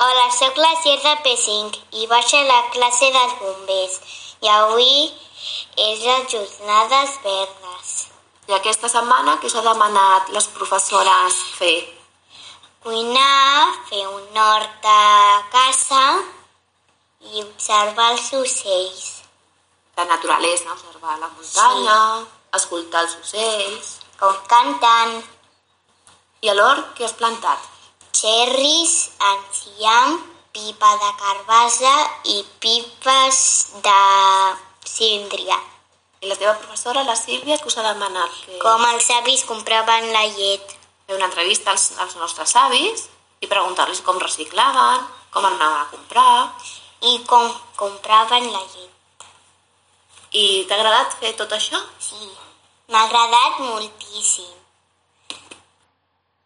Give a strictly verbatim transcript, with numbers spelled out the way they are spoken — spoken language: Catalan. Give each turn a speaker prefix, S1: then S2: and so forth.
S1: Hola, soc la Cier de P cinc i vaig a la classe dels bombers i avui és les jornades verdes.
S2: I aquesta setmana què us ha demanat les professores fer?
S1: Cuinar, fer un hort a casa i observar els ocells.
S2: La naturalesa, observar la muntanya, sí. Escoltar els ocells...
S1: Com canten.
S2: I a l'hort què has plantat?
S1: Xerris, enciam, pipa de carbassa i pipes de síndria.
S2: I la teva professora, la Sílvia, què us ha demanat? Que...
S1: Com els avis compraven la llet.
S2: Fer una entrevista als, als nostres avis i preguntar-los com reciclaven, com anaven a comprar...
S1: I com compraven la llet.
S2: I t'ha agradat fer tot això?
S1: Sí, m'ha agradat moltíssim.